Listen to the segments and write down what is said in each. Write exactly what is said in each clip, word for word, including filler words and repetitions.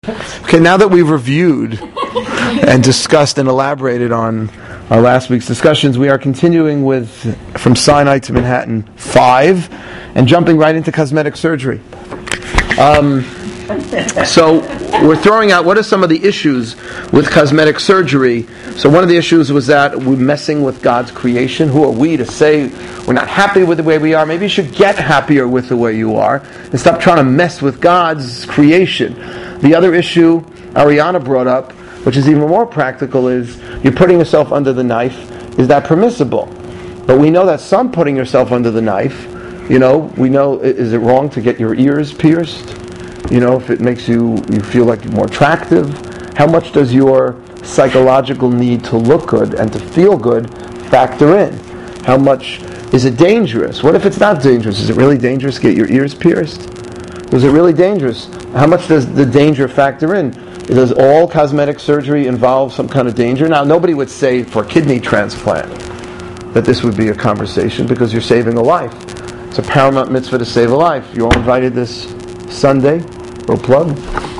Okay, now that we've reviewed and discussed and elaborated on our last week's discussions, we are continuing with From Sinai to Manhattan five and jumping right into cosmetic surgery. Um, so we're throwing out what are some of the issues with cosmetic surgery. So one of the issues was that we're messing with God's creation. Who are we to say we're not happy with the way we are? Maybe you should get happier with the way you are and stop trying to mess with God's creation. The other issue Ariana brought up, which is even more practical, is you're putting yourself under the knife. Is that permissible? But we know that some putting yourself under the knife, you know, we know, is it wrong to get your ears pierced? You know, if it makes you, you feel like you're more attractive. How much does your psychological need to look good and to feel good factor in? How much is it dangerous? What if it's not dangerous? Is it really dangerous to get your ears pierced? Is it really dangerous? How much does the danger factor in? Does all cosmetic surgery involve some kind of danger? Now, nobody would say for kidney transplant that this would be a conversation because you're saving a life. It's a paramount mitzvah to save a life. You're all invited this Sunday, or plug,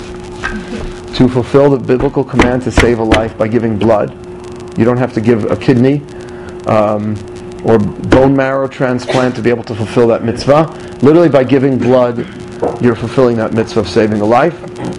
to fulfill the biblical command to save a life by giving blood. You don't have to give a kidney um, or bone marrow transplant to be able to fulfill that mitzvah. Literally by giving blood, you're fulfilling that mitzvah of saving a life.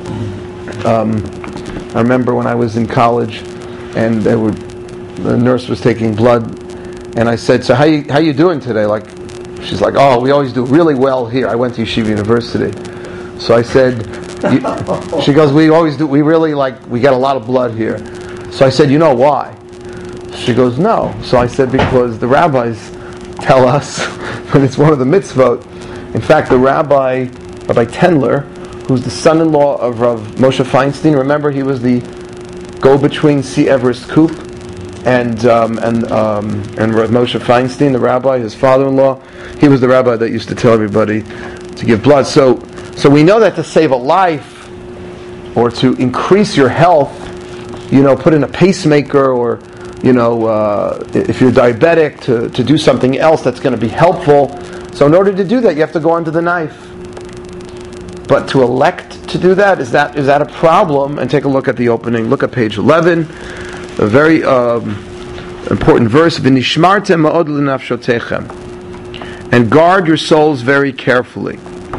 Um, I remember when I was in college, and they were, the nurse was taking blood, and I said, "So how you how you doing today?" Like, she's like, "Oh, we always do really well here. I went to Yeshiva University." So I said, you, she goes, "We always do. We really like. We get a lot of blood here." So I said, "You know why?" She goes, "No." So I said, "Because the rabbis tell us, and it's one of the mitzvot. In fact, the rabbi." Rabbi Tendler, who's the son-in-law of Rav Moshe Feinstein. Remember, he was the go-between C. Everest Koop and um, and um, and Rav Moshe Feinstein, the rabbi, his father-in-law. He was the rabbi that used to tell everybody to give blood. So, so we know that to save a life or to increase your health, you know, put in a pacemaker, or you know, uh, if you're diabetic, to to do something else that's going to be helpful. So, in order to do that, you have to go under the knife. But to elect to do that, is that is that a problem? And take a look at the opening. Look at page eleven, a very um, important verse. V'nishmartem ma'od l'nafshotechem, and guard your souls very carefully.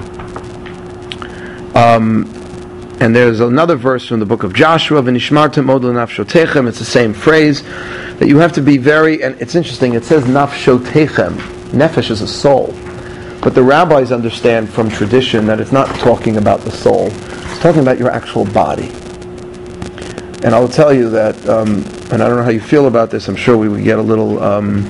Um, and there's another verse from the book of Joshua. V'nishmartem ma'od l'nafshotechem. It's the same phrase that you have to be very. And it's interesting. It says nafshotechem. Nefesh is a soul. But the rabbis understand from tradition that it's not talking about the soul. It's talking about your actual body. And I'll tell you that, um, and I don't know how you feel about this, I'm sure we would get a little um,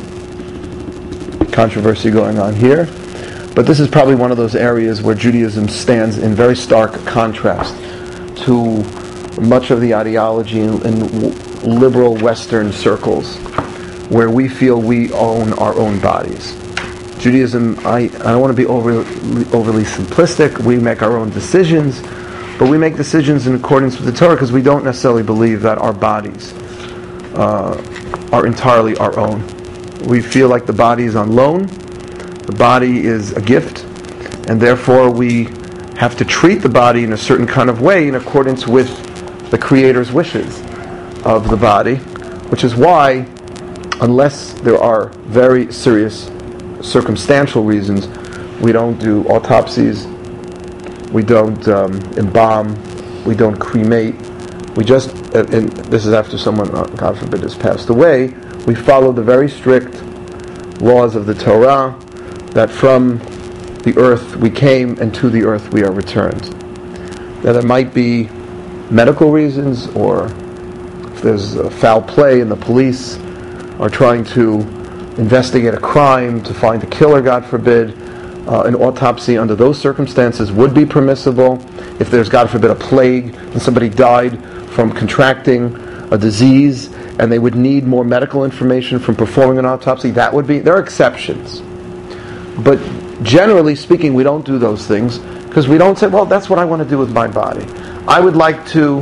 controversy going on here, but this is probably one of those areas where Judaism stands in very stark contrast to much of the ideology in, in liberal Western circles, where we feel we own our own bodies. Judaism, I, I don't want to be overly, overly simplistic. We make our own decisions, but we make decisions in accordance with the Torah because we don't necessarily believe that our bodies uh, are entirely our own. We feel like the body is on loan, the body is a gift, and therefore we have to treat the body in a certain kind of way in accordance with the Creator's wishes of the body, which is why, unless there are very serious circumstantial reasons, we don't do autopsies, we don't um, embalm, we don't cremate, we just, and this is after someone, God forbid, has passed away, we follow the very strict laws of the Torah, that from the earth we came and to the earth we are returned. Now there might be medical reasons, or if there's a foul play and the police are trying to investigate a crime to find a killer, God forbid, uh, an autopsy under those circumstances would be permissible. If there's, God forbid, a plague and somebody died from contracting a disease and they would need more medical information from performing an autopsy, that would be, there are exceptions. But generally speaking, we don't do those things because we don't say, well, that's what I want to do with my body. I would like to,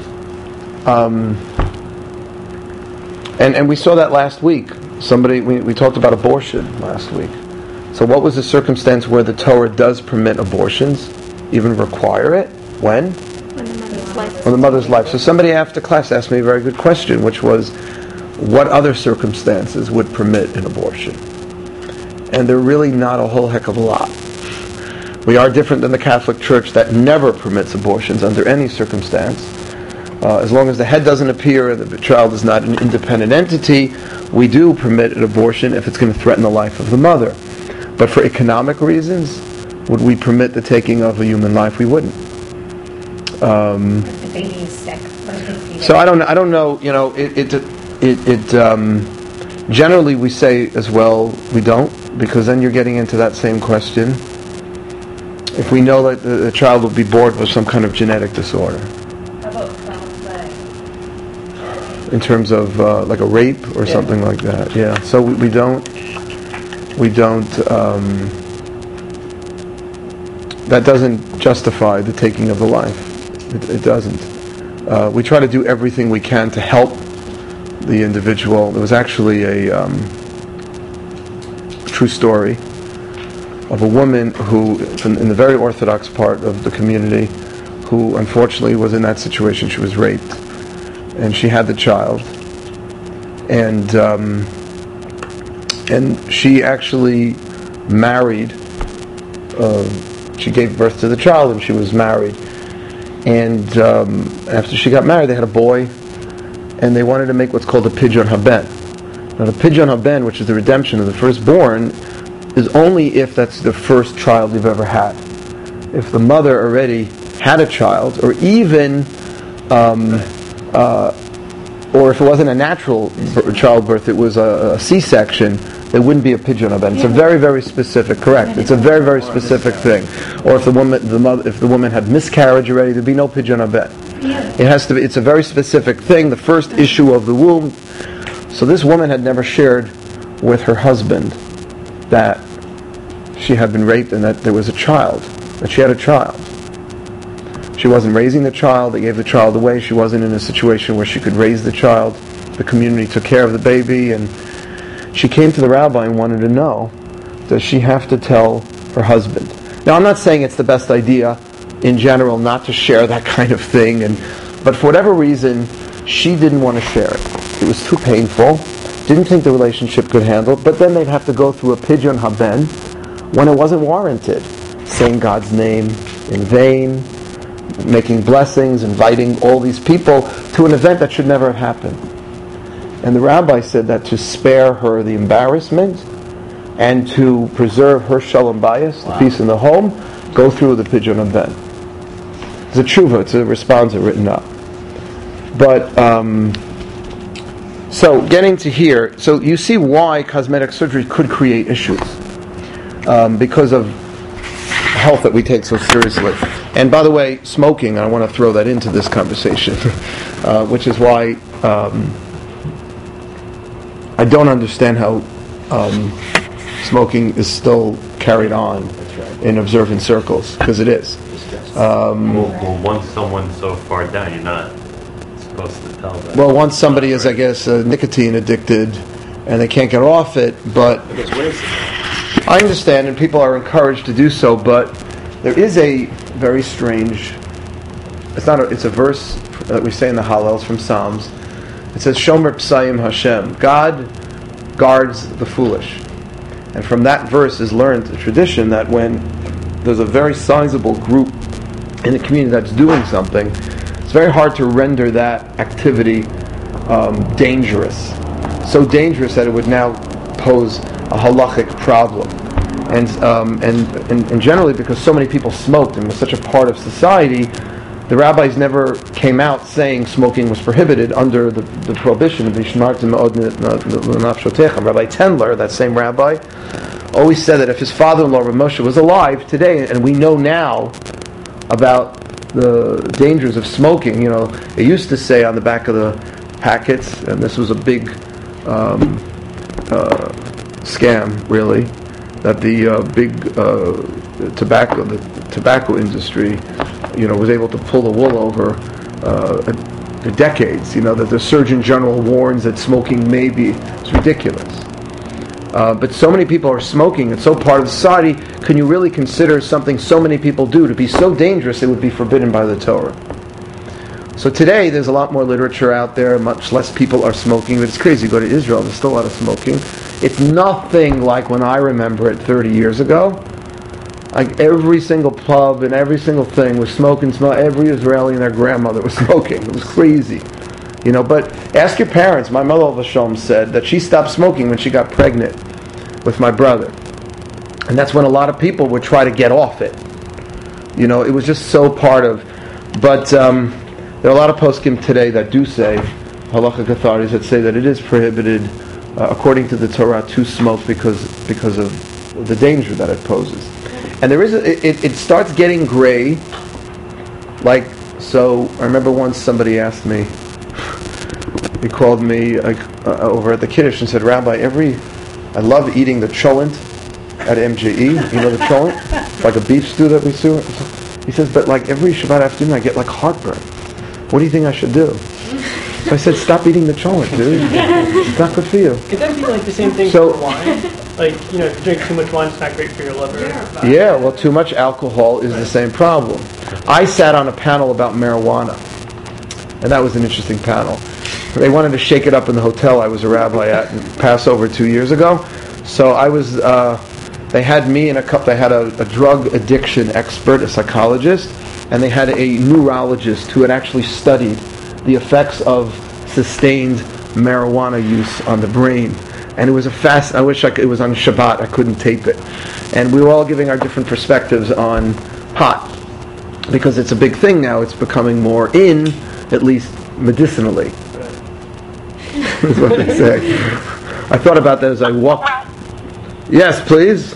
um, and, and we saw that last week. Somebody, we, we talked about abortion last week. So what was the circumstance where the Torah does permit abortions, even require it? When? When the mother's life on the mother's life. So somebody after class asked me a very good question, which was, what other circumstances would permit an abortion? And they're really not a whole heck of a lot. We are different than the Catholic Church that never permits abortions under any circumstance. Uh, as long as the head doesn't appear, the child is not an independent entity, we do permit an abortion if it's going to threaten the life of the mother. But for economic reasons, would we permit the taking of a human life? We wouldn't. Um, the baby is sick. So I don't, I don't know. You know, it, it, it, it um, generally we say as well we don't, because then you're getting into that same question. If we know that the, the child will be born with some kind of genetic disorder, How about foul play? in terms of uh, like a rape or Yeah. something like that, yeah. So we, we don't, we don't. Um, that doesn't justify the taking of the life. It, it doesn't. Uh, we try to do everything we can to help the individual. There was actually a um, true story of a woman who, in the very Orthodox part of the community, who unfortunately was in that situation. She was raped, and she had the child, and um, and she actually married. Uh, she gave birth to the child, and she was married. And um, after she got married, they had a boy, and they wanted to make what's called a pidyon haben. Now, the pidyon haben, which is the redemption of the firstborn, is only if that's the first child you've ever had. If the mother already had a child, or even, um, uh, or if it wasn't a natural b- childbirth, it was a, a C-section, there wouldn't be a pidyon haben. It's a very, very specific. Correct. It's a very, very specific thing. Or if the woman, the mother, if the woman had miscarriage already, there'd be no pidyon haben. It has to be. It's a very specific thing. The first issue of the womb. So this woman had never shared with her husband that she had been raped and that there was a child, that she had a child. She wasn't raising the child. They gave the child away. She wasn't in a situation where she could raise the child. The community took care of the baby, and she came to the rabbi and wanted to know, does she have to tell her husband? Now, I'm not saying it's the best idea in general not to share that kind of thing, and but for whatever reason, she didn't want to share it. It was too painful. Didn't think the relationship could handle it, but then they'd have to go through a pidyon haben when it wasn't warranted. Saying God's name in vain, making blessings, inviting all these people to an event that should never have happened. And the rabbi said that to spare her the embarrassment and to preserve her shalom bayis, wow. the peace in the home, go through the pidyon haben. It's a tshuva, it's a responsa written up. But, um, so getting to here, so you see why cosmetic surgery could create issues. Um, because of health that we take so seriously. And by the way, smoking, I want to throw that into this conversation, uh, which is why um, I don't understand how um, smoking is still carried on in observant circles, because it is. Um, well, well, once someone's so far down, you're not supposed to tell them. Well, once somebody is, I guess, uh, nicotine addicted, and they can't get off it, but I understand, and people are encouraged to do so, but there is a very strange, it's not a, it's a verse that we say in the Hallels from Psalms. It says, Shomer Psayim Hashem, God guards the foolish. And from that verse is learned the tradition that when there's a very sizable group in the community that's doing something, it's very hard to render that activity um, dangerous. So dangerous that it would now pose a halachic problem. And, um, and and and generally because so many people smoked and was such a part of society, the rabbis never came out saying smoking was prohibited under the, the prohibition of Vishmartim Me'od Nafshotechem. Rabbi Tendler, that same rabbi, always said that if his father-in-law Rav Moshe was alive today, and we know now about the dangers of smoking, you know, they used to say on the back of the packets, and this was a big um, uh, scam, really, that the uh, big uh, tobacco, the tobacco industry, you know, was able to pull the wool over uh, a, a decades. You know, that the Surgeon General warns that smoking may be, it's ridiculous. Uh, but so many people are smoking, it's so part of society, can you really consider something so many people do to be so dangerous it would be forbidden by the Torah? So today, there's a lot more literature out there, much less people are smoking, but it's crazy. You go to Israel, there's still a lot of smoking. It's nothing like when I remember it thirty years ago. Like every single pub and every single thing was smoking, smoke. Every Israeli and their grandmother was smoking. It was crazy. You know, but ask your parents. My mother, Vashom, said that she stopped smoking when she got pregnant with my brother. And that's when a lot of people would try to get off it. You know, it was just so part of... But um, there are a lot of poskim today that do say, halachic authorities that say that it is prohibited, uh, according to the Torah, to smoke because because of the danger that it poses. And there is a, it, it starts getting gray. Like, so I remember once somebody asked me, he called me uh, uh, over at the Kiddush and said, Rabbi, every, I love eating the cholent at M J E. You know the cholent? It's like a beef stew that we do. He says, but like every Shabbat afternoon I get like heartburn. What do you think I should do? So I said, stop eating the cholent, dude. It's not good for you. Could that be like the same thing So- for wine? Like, you know, if you drink too much wine, it's not great for your liver. Yeah, well, too much alcohol is the same problem. I sat on a panel about marijuana, and that was an interesting panel. They wanted to shake it up in the hotel I was a rabbi at in Passover two years ago. So I was, uh, they had me and a couple, they had a, a drug addiction expert, a psychologist, and they had a neurologist who had actually studied the effects of sustained marijuana use on the brain. And it was a fast, I wish I could, it was on Shabbat, I couldn't tape it. And we were all giving our different perspectives on pot. Because it's a big thing now, it's becoming more in, at least medicinally. Is what they say. I thought about that as I walked. Yes, please.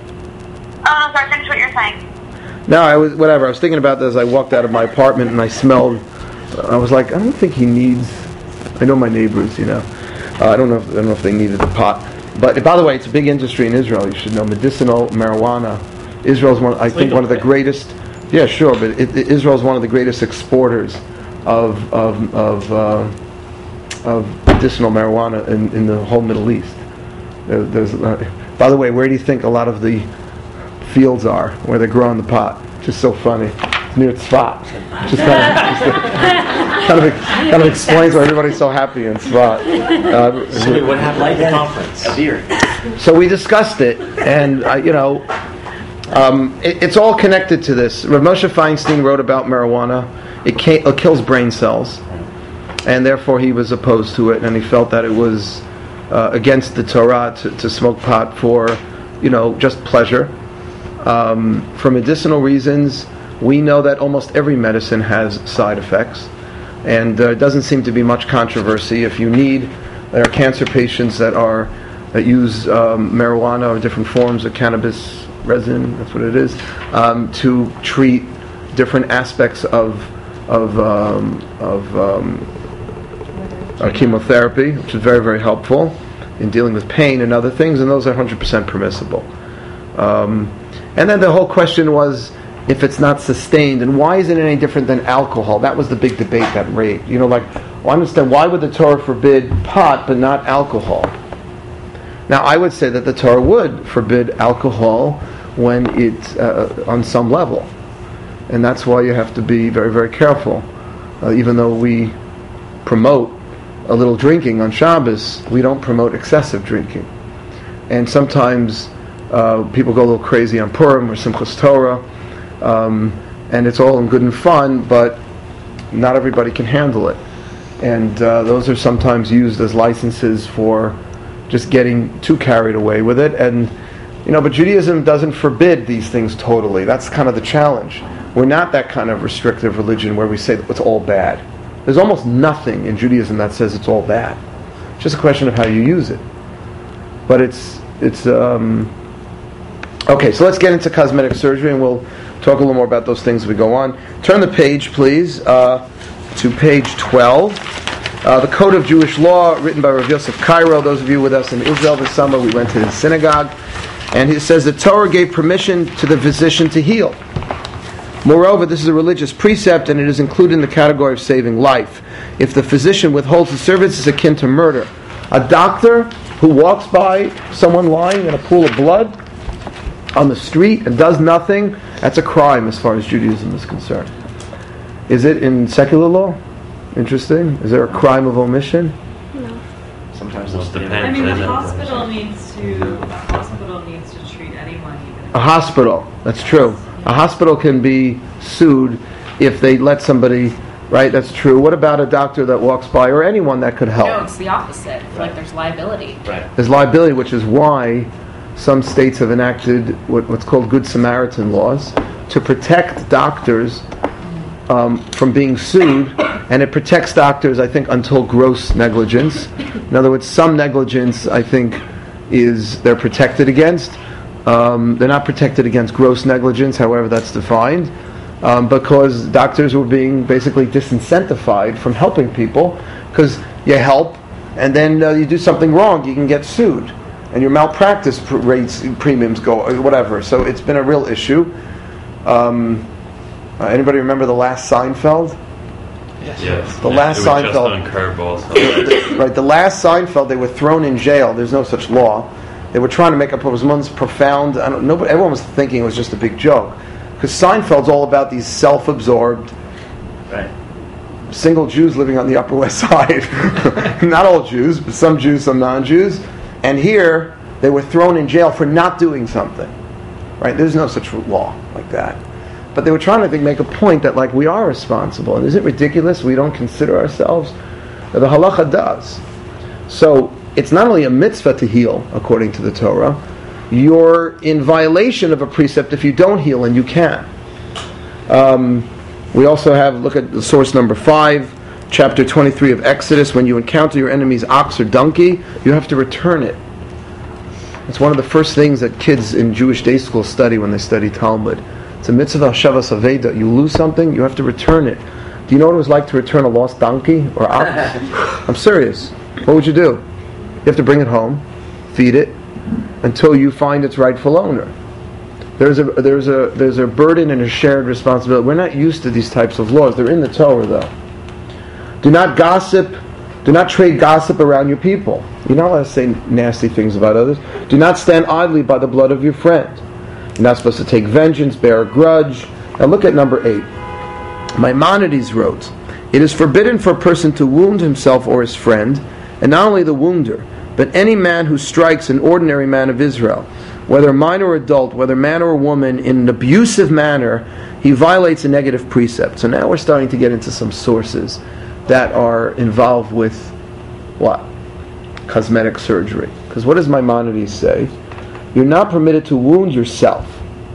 Oh, no, sorry, finish what you're saying. No, I was, whatever, I was thinking about that as I walked out of my apartment and I smelled, I was like, I don't think he needs, I know my neighbors, you know. Uh, I don't know if, I don't know if they needed the pot. But by the way, it's a big industry in Israel. You should know medicinal marijuana. Israel's one, I think, one of the greatest. Yeah, sure, but it, it, Israel's one of the greatest exporters of of of, uh, of medicinal marijuana in, in the whole Middle East. There, there's, uh, by the way, where do you think a lot of the fields are where they're growing the pot? Just so funny. It's near Tzfat. Just kind of. Just, Kind of, kind of explains why everybody's so happy in Tzfat. Uh, so what happened at the conference? A beer. So we discussed it, and uh, you know, um, it, it's all connected to this. Rav Moshe Feinstein wrote about marijuana. It, ca- it kills brain cells, and therefore he was opposed to it, and he felt that it was uh, against the Torah to, to smoke pot for, you know, just pleasure. Um, for medicinal reasons, we know that almost every medicine has side effects. And there uh, doesn't seem to be much controversy. If you need, there are cancer patients that are that use um, marijuana or different forms of cannabis resin. That's what it is, um, to treat different aspects of of um, of um, uh, chemotherapy, which is very very helpful in dealing with pain and other things. And those are one hundred percent permissible. Um, and then the whole question was, if it's not sustained, and why is it any different than alcohol? That was the big debate that raged. You know, like, well, I understand, why would the Torah forbid pot but not alcohol? Now, I would say that the Torah would forbid alcohol when it's uh, on some level. And that's why you have to be very, very careful. Uh, even though we promote a little drinking on Shabbos, we don't promote excessive drinking. And sometimes uh, people go a little crazy on Purim or Simchas Torah. Um, and it's all in good and fun, but not everybody can handle it. And uh, those are sometimes used as licenses for just getting too carried away with it. And, you know, but Judaism doesn't forbid these things totally. That's kind of the challenge. We're not that kind of restrictive religion where we say it's all bad. There's almost nothing in Judaism that says it's all bad. It's just a question of how you use it. But it's, it's, um, okay, so let's get into cosmetic surgery, and we'll talk a little more about those things as we go on. Turn the page, please, uh, to page twelve. Uh, the Code of Jewish Law, written by Rav Yosef Cairo. Those of you with us in Israel this summer, we went to his synagogue. And he says the Torah gave permission to the physician to heal. Moreover, this is a religious precept, and it is included in the category of saving life. If the physician withholds the service, it's akin to murder. A doctor who walks by someone lying in a pool of blood on the street and does nothing, that's a crime as far as Judaism is concerned. Is it in secular law? Interesting. Is there a crime of omission? Sometimes Well, those it depends. I mean, the Isn't it? hospital needs to, a hospital needs to treat anyone even if A hospital. That's true. A hospital can be sued if they let somebody, right? That's true. What about a doctor that walks by or anyone that could help? No, it's the opposite. I feel like there's liability. Right. There's liability, which is why some states have enacted what, what's called Good Samaritan laws to protect doctors um, from being sued, and it protects doctors, I think, until gross negligence. In other words, some negligence, I think, is they're protected against. Um, they're not protected against gross negligence, however that's defined, um, because doctors were being basically disincentivized from helping people, because you help, and then uh, you do something wrong, you can get sued, and your malpractice pr- rates, premiums go, or whatever. So it's been a real issue. Um, uh, anybody remember the last Seinfeld? Yes. The Yeah, last it was Seinfeld- just on Curb also. Right, the last Seinfeld, they were thrown in jail. There's no such law. They were trying to make up what was once profound. I don't, nobody, everyone was thinking it was just a big joke, because Seinfeld's all about these self-absorbed Right. single Jews living on the Upper West Side. Not all Jews, but some Jews, some non-Jews. And here they were thrown in jail for not doing something. Right? There's no such law like that. But they were trying to think, make a point that like we are responsible. And is it ridiculous we don't consider ourselves? The halacha does. So it's not only a mitzvah to heal, according to the Torah, you're in violation of a precept if you don't heal, and you can. Um, we also have, look at the source number five, chapter twenty-three of Exodus. When you encounter your enemy's ox or donkey, you have to return it. It's one of the first things that kids in Jewish day school study when they study Talmud. It's a mitzvah shavas aveda. You lose something, you have to return it. Do you know what it was like to return a lost donkey or ox? I'm serious. What would you do? You have to bring it home, feed it, until you find its rightful owner. There's a there's a there's a burden and a shared responsibility. We're not used to these types of laws. They're in the Torah, though. Do not gossip. Do not trade gossip around your people. You're not allowed to say nasty things about others. Do not stand idly by the blood of your friend. You're not supposed to take vengeance, bear a grudge. Now look at number eight. Maimonides wrote, "It is forbidden for a person to wound himself or his friend, and not only the wounder, but any man who strikes an ordinary man of Israel, whether minor or adult, whether man or woman, in an abusive manner, he violates a negative precept." So now we're starting to get into some sources that are involved with what? Cosmetic surgery. Because what does Maimonides say? You're not permitted to wound yourself.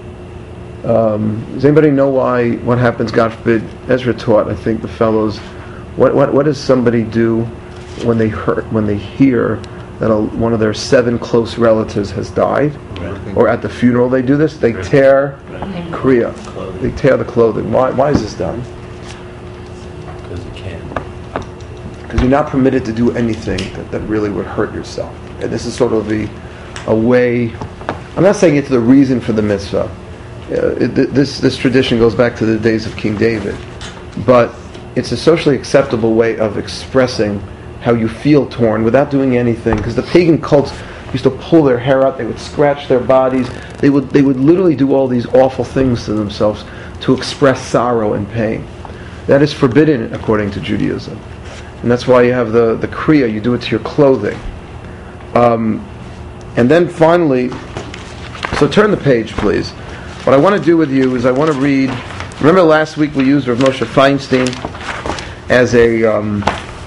Um, does anybody know why? What happens? God forbid. Ezra taught, I think, the fellows. What what what does somebody do when they hurt when they hear that a, one of their seven close relatives has died, Right. or at the funeral they do this? They tear kriya. Clothing. They tear the clothing. Why? Why is this done? Because you can. Because you're not permitted to do anything that, that really would hurt yourself. And this is sort of the a way. I'm not saying it's the reason for the mitzvah. Uh, it, this this tradition goes back to the days of King David, but it's a socially acceptable way of expressing how you feel torn without doing anything. Because the pagan cults used to pull their hair out, they would scratch their bodies, they would they would literally do all these awful things to themselves to express sorrow and pain. That is forbidden according to Judaism, and that's why you have the the kriya. You do it to your clothing, um, and then finally. So turn the page, please. What I want to do with you is I want to read. Remember last week we used Rav Moshe Feinstein as a um,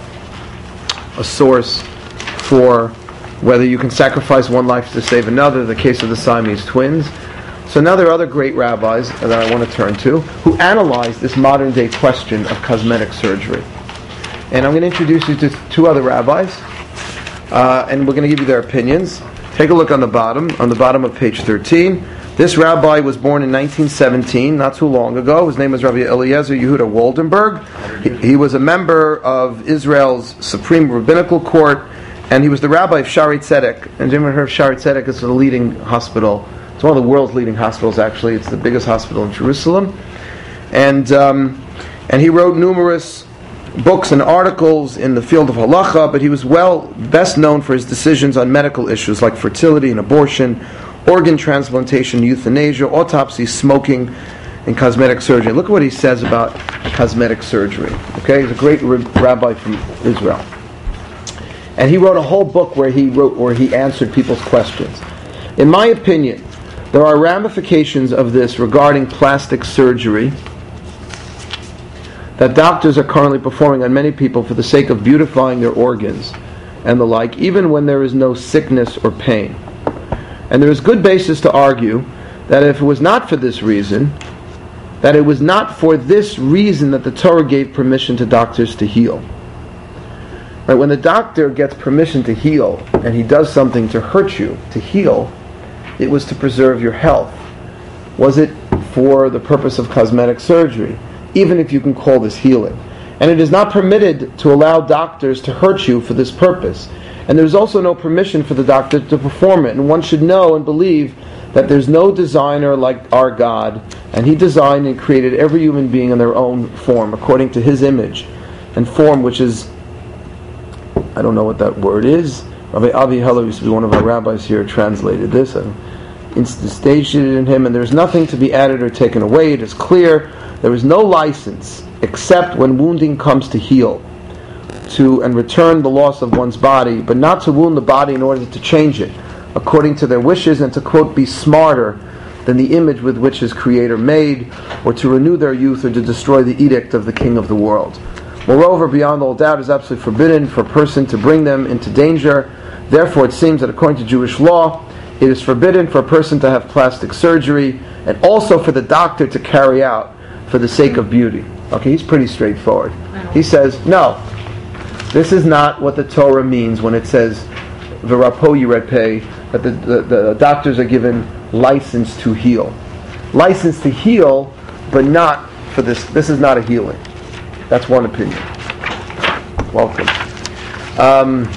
a source for whether you can sacrifice one life to save another. The case of the Siamese twins. So now there are other great rabbis that I want to turn to who analyze this modern day question of cosmetic surgery. And I'm going to introduce you to two other rabbis, uh, and we're going to give you their opinions. Take a look on the bottom, on the bottom of page thirteen. This rabbi was born in nineteen seventeen, not too long ago. His name was Rabbi Eliezer Yehuda Waldenberg. He, he was a member of Israel's Supreme Rabbinical Court, and he was the rabbi of Shari Tzedek. And you ever heard of Shari Tzedek? It's the leading hospital. It's one of the world's leading hospitals, actually. It's the biggest hospital in Jerusalem. And um, and he wrote numerous books and articles in the field of halacha, but he was well best known for his decisions on medical issues like fertility and abortion, organ transplantation, euthanasia, autopsy, smoking, in cosmetic surgery. Look at what he says about cosmetic surgery. Okay, he's a great rabbi from Israel, and he wrote a whole book where he wrote where he answered people's questions. In my opinion, there are ramifications of this regarding plastic surgery that doctors are currently performing on many people for the sake of beautifying their organs and the like, even when there is no sickness or pain. And there is good basis to argue that if it was not for this reason, that it was not for this reason that the Torah gave permission to doctors to heal. Right? When the doctor gets permission to heal, and he does something to hurt you, to heal, it was to preserve your health. Was it for the purpose of cosmetic surgery? Even if you can call this healing. And it is not permitted to allow doctors to hurt you for this purpose. And there is also no permission for the doctor to perform it. And one should know and believe that there's no designer like our God, and He designed and created every human being in their own form, according to His image and form, which is, I don't know what that word is. Rabbi Avi Heller used to be one of our rabbis here, translated this. I've instantiated in him, and there's nothing to be added or taken away. It is clear there is no license except when wounding comes to heal to and return the loss of one's body, but not to wound the body in order to change it according to their wishes and to, quote, be smarter than the image with which His Creator made, or to renew their youth, or to destroy the edict of the King of the world. Moreover, beyond all doubt, it is absolutely forbidden for a person to bring them into danger. Therefore, it seems that according to Jewish law, it is forbidden for a person to have plastic surgery, and also for the doctor to carry out for the sake of beauty. Okay, he's pretty straightforward. He says, no, this is not what the Torah means when it says, V'rapo yirepeh, that the, the, the doctors are given license to heal. License to heal, but not for this. This is not a healing. That's one opinion. Welcome. Um,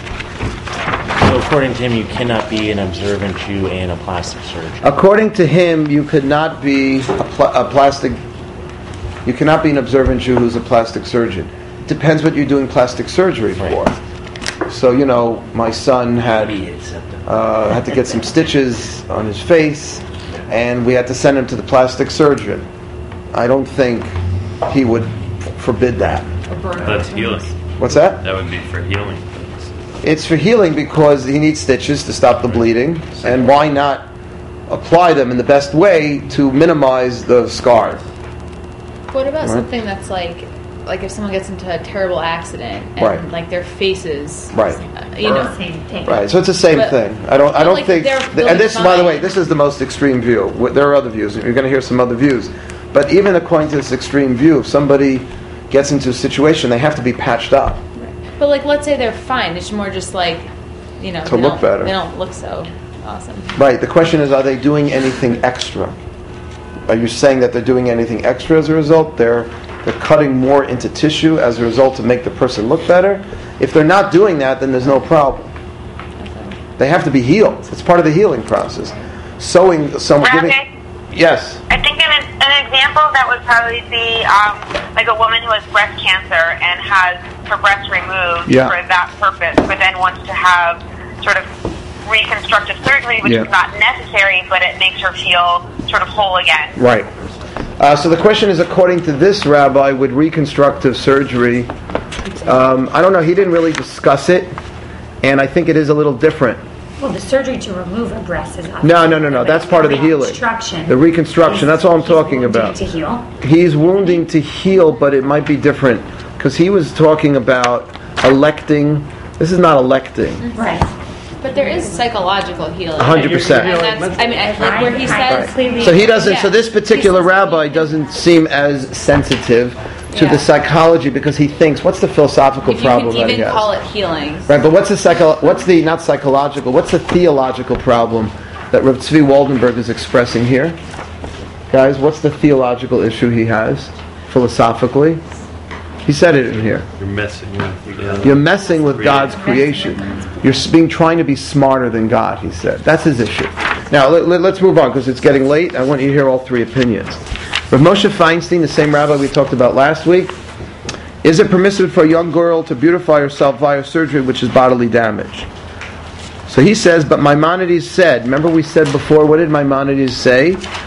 so according to him, you cannot be an observant Jew and a plastic surgeon. According to him, you could not be a, pl- a plastic. You cannot be an observant Jew who's a plastic surgeon. It depends what you're doing plastic surgery for. Right. So, you know, my son had uh, had to get some stitches on his face, and we had to send him to the plastic surgeon. I don't think he would forbid that. That's healing. What's that? That would be for healing. It's for healing because he needs stitches to stop the bleeding, and why not apply them in the best way to minimize the scar? What about Right. something that's like, like if someone gets into a terrible accident and Right. like their faces, Right. uh, you know, Same thing. Right, so it's the same But- thing. I don't. I but, don't like, think. they're And this, by the fine. way, this is the most extreme view. Wh- There are other views. You're going to hear some other views, but even according to this extreme view, if somebody gets into a situation, they have to be patched up. but like let's say they're fine. It's more just like, you know, To they look don't- better. They don't look so awesome. Right. The question is, are they doing anything extra? Are you saying that they're doing anything extra as a result? They're they're cutting more into tissue as a result to make the person look better. If they're not doing that, then there's no problem. They have to be healed. It's part of the healing process. Sewing someone giving. Rabbi, Yes. I think an, an example that would probably be um, like a woman who has breast cancer and has her breast removed Yeah. for that purpose, but then wants to have sort of reconstructive surgery, which Yeah. is not necessary, but it makes her feel sort of whole again. Right. Uh, so the question is, according to this rabbi, would reconstructive surgery, um, I don't know, he didn't really discuss it, and I think it is a little different. Well, the surgery to remove a breast is obviously No, no, no, no, that's part of the healing. Reconstruction. The reconstruction, that's all I'm He's talking wounded about. To heal. He's wounding to heal, but it might be different, because he was talking about electing, this is not electing. Right. But there is psychological healing. one hundred percent. And that's, I mean, I- like where he says, Right. So he doesn't. Yeah. So this particular He says- rabbi doesn't seem as sensitive to Yeah. the psychology because he thinks, what's the philosophical if you problem can that he even has? call it healing. Right, but what's the psycho- What's the not psychological? What's the theological problem that Rav Tzvi Waldenberg is expressing here, guys? What's the theological issue he has philosophically? He said it in here. You're messing with. Uh, You're messing with God's creation. creation. You're s- being trying to be smarter than God, he said. That's his issue. Now, let, let, let's move on because it's getting late. I want you to hear all three opinions. Rav Moshe Feinstein, the same rabbi we talked about last week, is it permissible for a young girl to beautify herself via surgery, which is bodily damage? So he says, but Maimonides said, remember we said before, what did Maimonides say?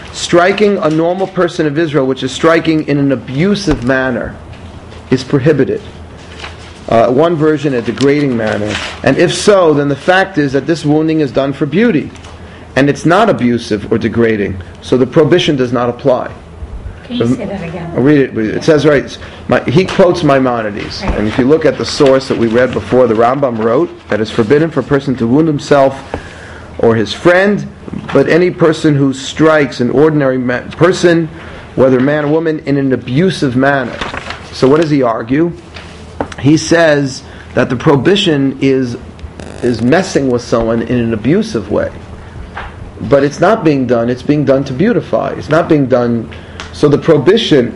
striking a normal person of Israel, which is striking in an abusive manner, is prohibited. Uh, one version, a degrading manner. And if so, then the fact is that this wounding is done for beauty. And it's not abusive or degrading. So the prohibition does not apply. Can you say that again? I'll read it. Read it. It says, right, my, he quotes Maimonides. Right. And if you look at the source that we read before, the Rambam wrote that it's forbidden for a person to wound himself or his friend, but any person who strikes an ordinary ma- person, whether man or woman, in an abusive manner. So what does he argue? He says that the prohibition is is messing with someone in an abusive way. But it's not being done, it's being done to beautify. It's not being done... So the prohibition,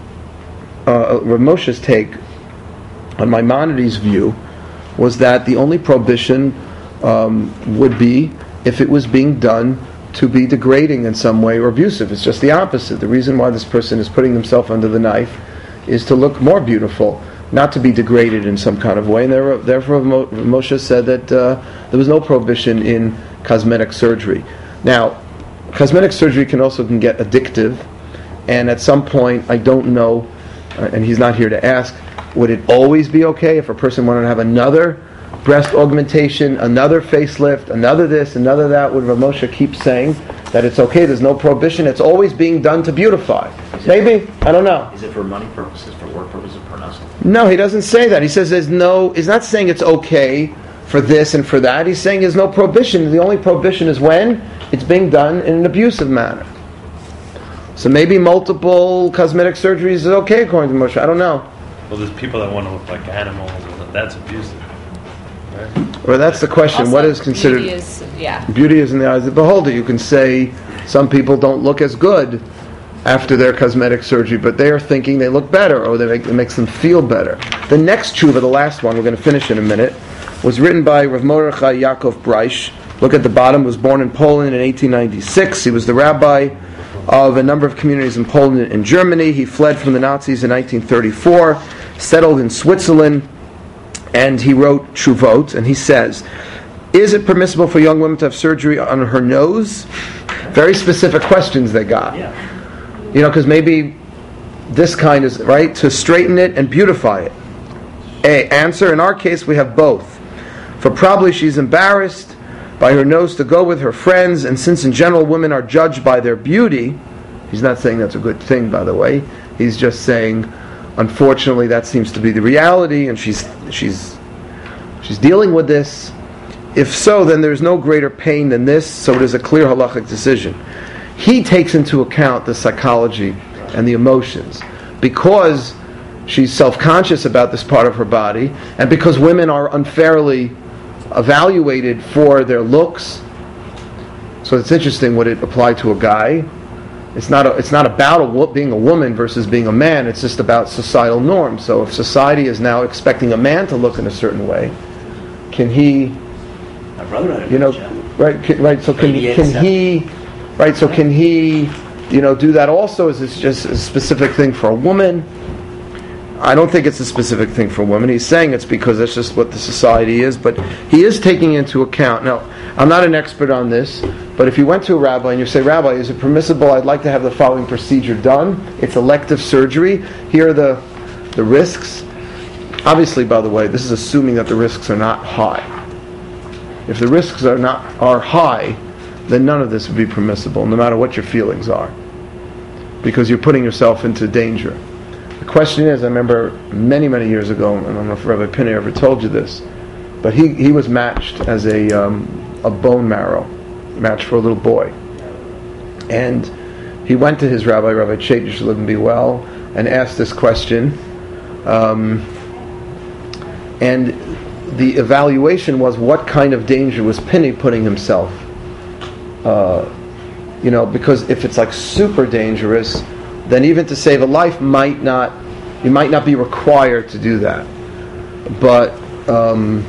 uh, Rav Moshe's take on Maimonides' view, was that the only prohibition um, would be if it was being done to be degrading in some way or abusive. It's just the opposite. The reason why this person is putting himself under the knife is to look more beautiful, not to be degraded in some kind of way. And there, therefore, Mo- Moshe said that uh, there was no prohibition in cosmetic surgery. Now, cosmetic surgery can also can get addictive, and at some point, I don't know, uh, and he's not here to ask, would it always be okay if a person wanted to have another breast augmentation, another facelift, another this, another that? Would Rav Moshe keep saying that it's okay, there's no prohibition, it's always being done to beautify? Maybe, I don't know. Is it for money purposes, for work purposes, for nothing? No, he doesn't say that. He says there's no, he's not saying it's okay for this and for that. He's saying there's no prohibition. The only prohibition is when it's being done in an abusive manner. So maybe multiple cosmetic surgeries is okay according to Moshe. I don't know. Well, there's people that want to look like animals, and that's abusive. Right? Well, that's the question. Also, what is considered beauty is, yeah. beauty is in the eyes of the beholder. You can say some people don't look as good after their cosmetic surgery, but they are thinking they look better, or they make, it makes them feel better. The next tshuva, the last one, we're going to finish in a minute, was written by Rav Mordechai Yaakov Breish. Look at the bottom. Was born in Poland in eighteen ninety-six. He was the rabbi of a number of communities in Poland and Germany. He fled from the Nazis in nineteen thirty-four, settled in Switzerland, and he wrote Tshuvot, and he says, is it permissible for young women to have surgery on her nose? Very specific questions they got. Yeah. You know, because maybe this kind is, right, to straighten it and beautify it. A, answer, in our case we have both. For probably she's embarrassed by her nose to go with her friends, and since in general women are judged by their beauty, he's not saying that's a good thing, by the way, he's just saying, unfortunately that seems to be the reality, and she's she's she's dealing with this. If so, then there's no greater pain than this, so it is a clear halachic decision. He takes into account the psychology and the emotions, because she's self-conscious about this part of her body, and because women are unfairly evaluated for their looks. So it's interesting, would it apply to a guy? It's not a, it's not about a wo- being a woman versus being a man, it's just about societal norms. So if society is now expecting a man to look in a certain way, can he, My brother had a you know, job. right, can, right, so can, Maybe can it's, uh, he, right, so can he, you know, do that also? Is this just a specific thing for a woman? I don't think it's a specific thing for women. He's saying it's because that's just what the society is, but he is taking into account. Now, I'm not an expert on this, but if you went to a rabbi and you say, Rabbi, is it permissible, I'd like to have the following procedure done, it's elective surgery, here are the, the risks. Obviously, by the way, this is assuming that the risks are not high. If the risks are not are high, then none of this would be permissible, no matter what your feelings are, because you're putting yourself into danger. The question is, I remember many, many years ago, and I don't know if Rabbi Pinney ever told you this, but he, he was matched as a um, a bone marrow, matched for a little boy. And he went to his rabbi, Rabbi Chait, you should live and be well, and asked this question. Um, and the evaluation was, what kind of danger was Pinney putting himself? Uh, you know, because if it's like super dangerous, then even to save a life might not, you might not be required to do that. But um,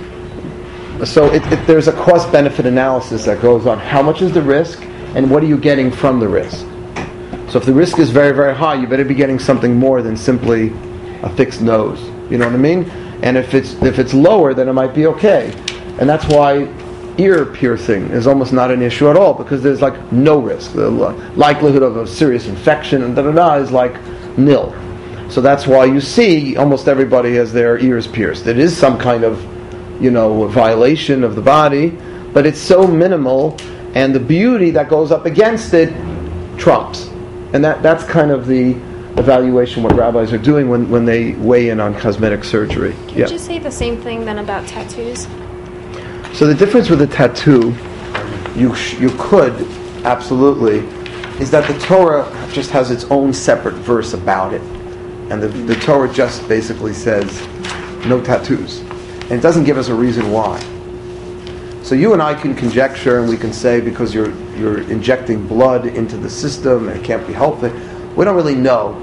so it, it, there's a cost-benefit analysis that goes on. How much is the risk, and what are you getting from the risk? So if the risk is very, very high, you better be getting something more than simply a fixed nose. You know what I mean? And if it's if it's lower, then it might be okay. And that's why ear piercing is almost not an issue at all because there's like no risk. The likelihood of a serious infection and da da da is like nil. So that's why you see almost everybody has their ears pierced. It is some kind of, you know, violation of the body, but it's so minimal, and the beauty that goes up against it trumps. And that, that's kind of the evaluation what rabbis are doing when, when they weigh in on cosmetic surgery. Can Yeah. you just say the same thing then about tattoos? So the difference with a tattoo, you sh- you could, absolutely, is that the Torah just has its own separate verse about it. And the, the Torah just basically says, no tattoos. And it doesn't give us a reason why. So you and I can conjecture, and we can say because you're you're injecting blood into the system and it can't be healthy. We don't really know.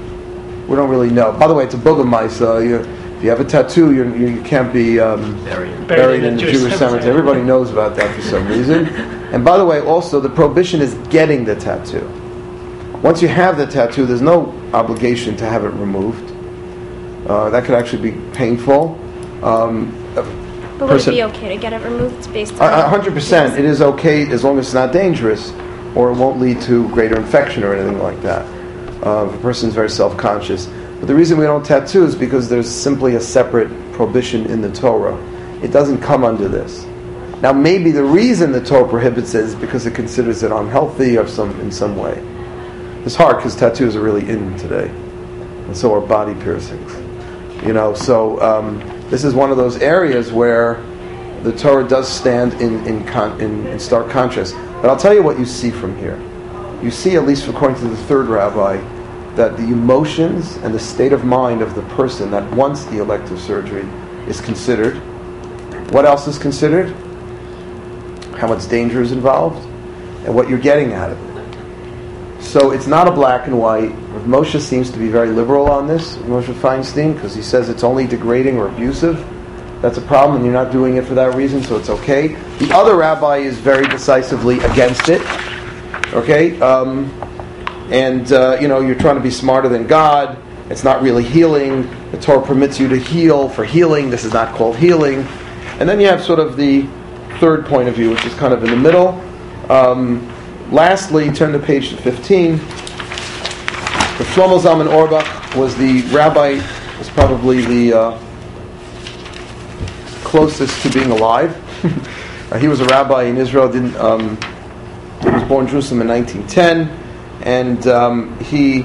We don't really know. By the way, it's a bugger mice. Uh, you, if you have a tattoo, you're, you you can't be um, Buried. buried in the Jewish cemetery. Everybody knows about that for some reason. And by the way, also, the prohibition is getting the tattoo. Once you have the tattoo, there's no obligation to have it removed. Uh, that could actually be painful. Um, But would it be okay to get it removed based on... A hundred percent. It is okay as long as it's not dangerous, or it won't lead to greater infection or anything like that. Uh, if a person is very self-conscious. But the reason we don't tattoo is because there's simply a separate prohibition in the Torah. It doesn't come under this. Now, maybe the reason the Torah prohibits it is because it considers it unhealthy or some in some way. It's hard because tattoos are really in today, and so are body piercings. You know, so um, this is one of those areas where the Torah does stand in in, con- in in stark contrast. But I'll tell you what you see from here. You see, at least according to the third rabbi, that the emotions and the state of mind of the person that wants the elective surgery is considered. What else is considered? How much danger is involved, and what you're getting out of it. So it's not a black and white. Moshe seems to be very liberal on this, Moshe Feinstein, because he says it's only degrading or abusive. That's a problem, and you're not doing it for that reason, so it's okay. The other rabbi is very decisively against it. Okay? Um, and, uh, you know, you're trying to be smarter than God. It's not really healing. The Torah permits you to heal for healing. This is not called healing. And then you have sort of the third point of view, which is kind of in the middle. Um, lastly, turn to page fifteen. The Shlomo Zalman Auerbach was the rabbi, was probably the uh, closest to being alive. uh, he was a rabbi in Israel. Didn't, um, he was born in Jerusalem in nineteen ten, and um, he,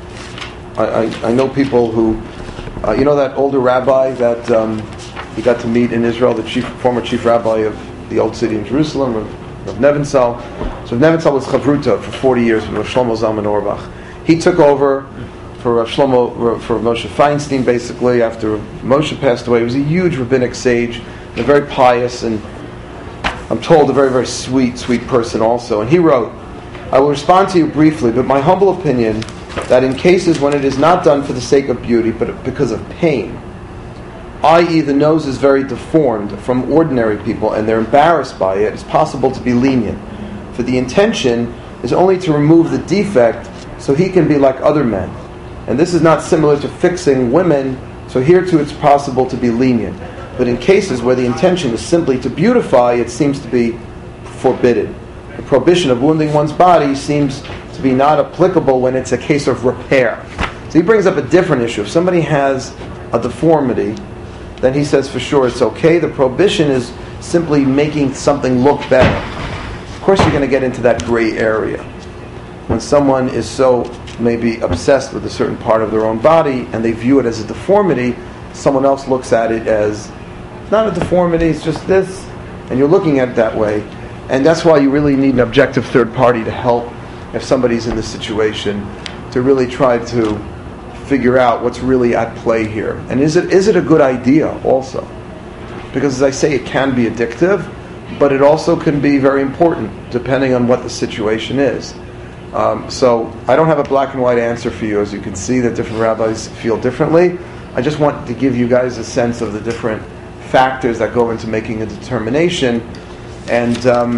I, I, I know people who, uh, you know that older rabbi that um, he got to meet in Israel, the chief, former chief rabbi of the old city in Jerusalem, of, of Nebenzahl. So Nebenzahl was chavruta for forty years with Shlomo Zalman Auerbach. He took over for Rav Shlomo, for Moshe Feinstein, basically, after Moshe passed away. He was a huge rabbinic sage, and a very pious, and I'm told a very, very sweet, sweet person also. And he wrote, I will respond to you briefly, but my humble opinion that in cases when it is not done for the sake of beauty, but because of pain, that is the nose is very deformed from ordinary people, and they're embarrassed by it, it's possible to be lenient. For the intention is only to remove the defect so he can be like other men. And this is not similar to fixing women, so here too it's possible to be lenient. But in cases where the intention is simply to beautify, it seems to be forbidden. The prohibition of wounding one's body seems to be not applicable when it's a case of repair. So he brings up a different issue. If somebody has a deformity, then he says for sure it's okay. The prohibition is simply making something look better. Of course you're going to get into that gray area. When someone is so maybe obsessed with a certain part of their own body and they view it as a deformity, someone else looks at it as not a deformity, it's just this, and you're looking at it that way. And that's why you really need an objective third party to help if somebody's in this situation, to really try to figure out what's really at play here. And is it is it a good idea also? Because as I say, it can be addictive, but it also can be very important depending on what the situation is. Um, so I don't have a black and white answer for you. As you can see, that different rabbis feel differently. I just want to give you guys a sense of the different factors that go into making a determination, and um,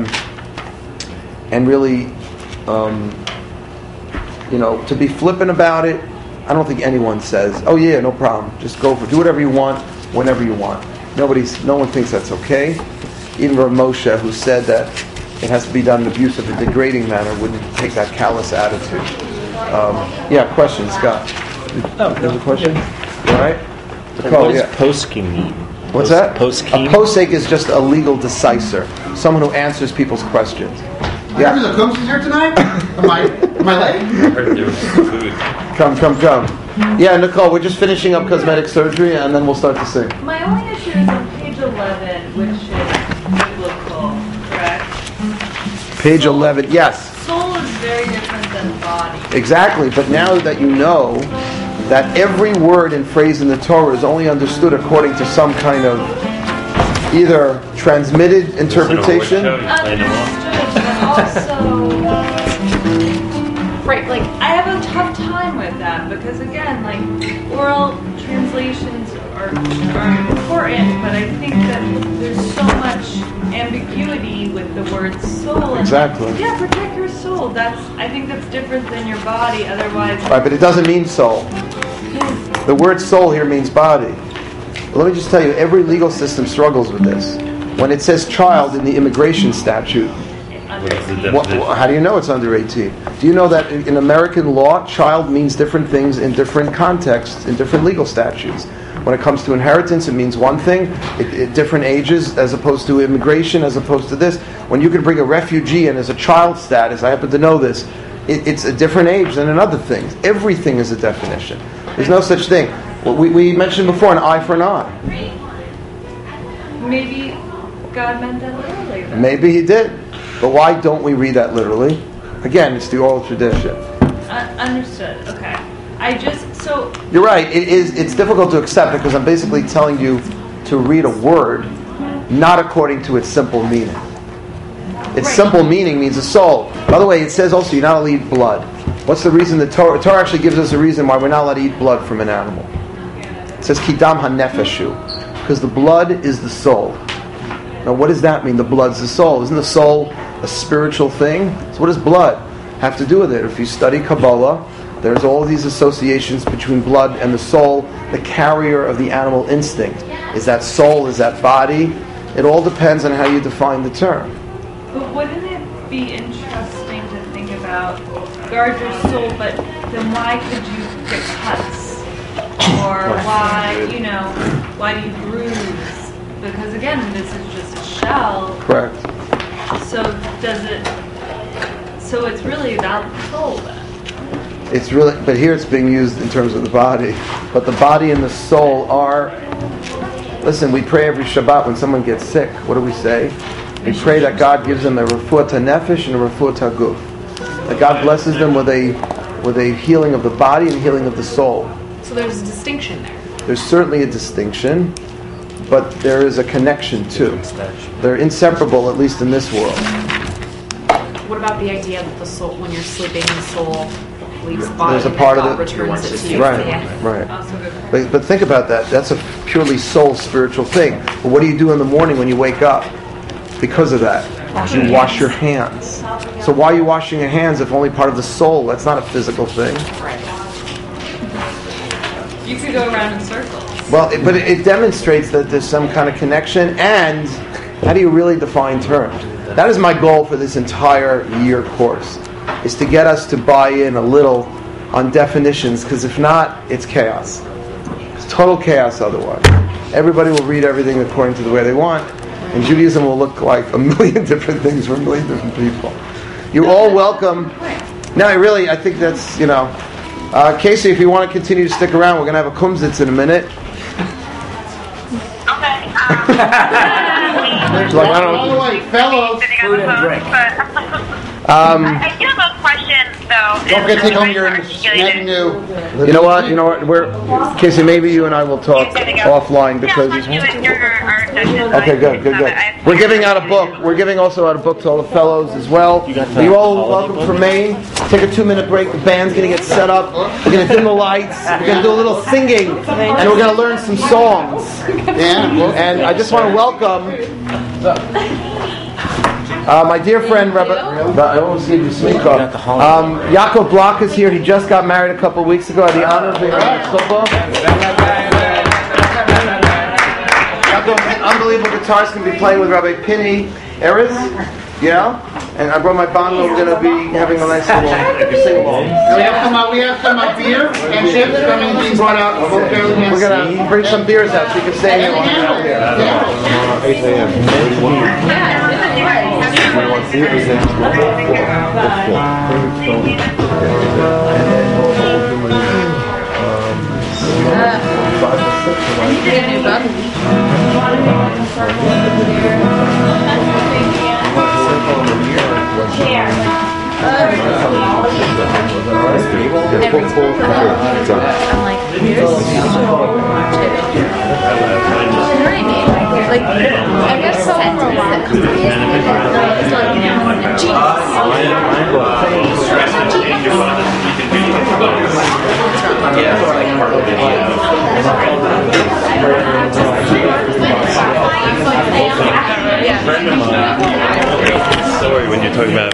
and really, um, you know, to be flippant about it. I don't think anyone says, "Oh yeah, no problem. Just go for do whatever you want, whenever you want." Nobody's, no one thinks that's okay. even Rav Moshe, who said that it has to be done in an abusive and degrading manner, wouldn't take that callous attitude. Um, yeah, question, Scott. Oh, there's a question? You all right? So what does yeah. posking mean? What's Pos- that? Posking? A posek is just a legal decisor, someone who answers people's questions. Yeah. There's a Kumsi's here tonight? Am I, am I late? I heard there was some food. Come, come, come. Yeah, Nicole, we're just finishing up cosmetic surgery, and then we'll start to sing. My only issue is on page eleven, which is biblical, correct? Page eleven, yes. Soul is very different than body. Exactly, but now that you know that every word and phrase in the Torah is only understood according to some kind of either transmitted interpretation. Understood, but also, Right, like, I have a tough time with that because again, like, oral translations are, are important, but I think that there's so much ambiguity with the word soul. And Exactly. yeah, protect your soul. That's I think that's different than your body. Otherwise, Right, but it doesn't mean soul. The word soul here means body. But let me just tell you, every legal system struggles with this. When it says child in the immigration statute, what, how do you know it's under eighteen? Do you know that in American law, child means different things in different contexts, in different legal statutes? When it comes to inheritance, it means one thing, at, at different ages, as opposed to immigration, as opposed to this. When you can bring a refugee in as a child status, I happen to know this, it, it's a different age than in other things. Everything is a definition. There's no such thing. We, we mentioned before an eye for an eye. maybe God meant that literally. Though. Maybe he did. But why don't we read that literally? Again, it's the oral tradition. Uh, understood. Okay. I just so You're right. It is. It's difficult to accept because I'm basically telling you to read a word not according to its simple meaning. Its right. simple meaning means a soul. By the way, it says also you're not allowed to eat blood. What's the reason? The Torah, Torah actually gives us a reason why we're not allowed to eat blood from an animal. It says kidam hanefeshu, because the blood is the soul. Now, what does that mean? The blood's the soul. Isn't the soul a spiritual thing? So, what does blood have to do with it? If you study Kabbalah, there's all these associations between blood and the soul, the carrier of the animal instinct. Is that soul? Is that body? It all depends on how you define the term. But wouldn't it be interesting to think about guard your soul, but then why could you get cuts? Or why, you know, why do you bruise? Because again, this is just a shell. Correct. So does it, so it's really about the soul then? It's really, but here it's being used in terms of the body. But the body and the soul are, listen, we pray every Shabbat when someone gets sick. What do we say? We pray that God gives them a refuah nefesh and a refuah guf. That God blesses them with a with a healing of the body and healing of the soul. So there's a distinction there. There's certainly a distinction, but there is a connection too. They're inseparable, at least in this world. What about the idea that the soul, when you're sleeping, the soul leaves the body There's a and part God of it. returns it to you? Right, Yeah. right. Oh, so good. But, but think about that. That's a purely soul spiritual thing. But what do you do in the morning when you wake up? Because of that, you wash your hands. So why are you washing your hands if only part of the soul? That's not a physical thing. Right. You could go around in circles. Well, it, but it, it demonstrates that there's some kind of connection. And how do you really define terms? That is my goal for this entire year course, is to get us to buy in a little on definitions, because if not, it's chaos. It's total chaos otherwise. Everybody will read everything according to the way they want, and Judaism will look like a million different things for a million different people. You're all welcome. No, really, I think that's, you know. Uh, Casey, if you want to continue to stick around, we're going to have a kumsitz in a minute. Okay. Like, I don't By the way, fellows, food and drink. Um, I, I do have a question, though. don't forget to take home your Articulated. new. You know what? You know what? We're Casey. Maybe you and I will talk offline because. Yeah, let's do it. Your art session. Okay, good, good, good. We're giving out a book. We're giving also out a book to all the fellows as well. You're all welcome from Maine. Take a two-minute break. The band's going to get set up. We're going to dim the lights. We're going to do a little singing, and we're going to learn some songs. Yeah. And I just want to welcome. Uh, my dear friend, Rabbi, I almost gave you Smicha. Um, Yaakov Block is here. He just got married a couple of weeks ago. I had the honor of being on the football. unbelievable guitars can be playing with Rabbi Pinney Eretz. Yeah? And I brought my bundle. We're going to be having a nice little sing-along. We have some, uh, we have some uh, beer and chips coming being brought out. We're going to bring some beers out so you can stay here while I'm out there. eight a.m. I'm like, you're so like, I guess so for a while. It's like, Jesus.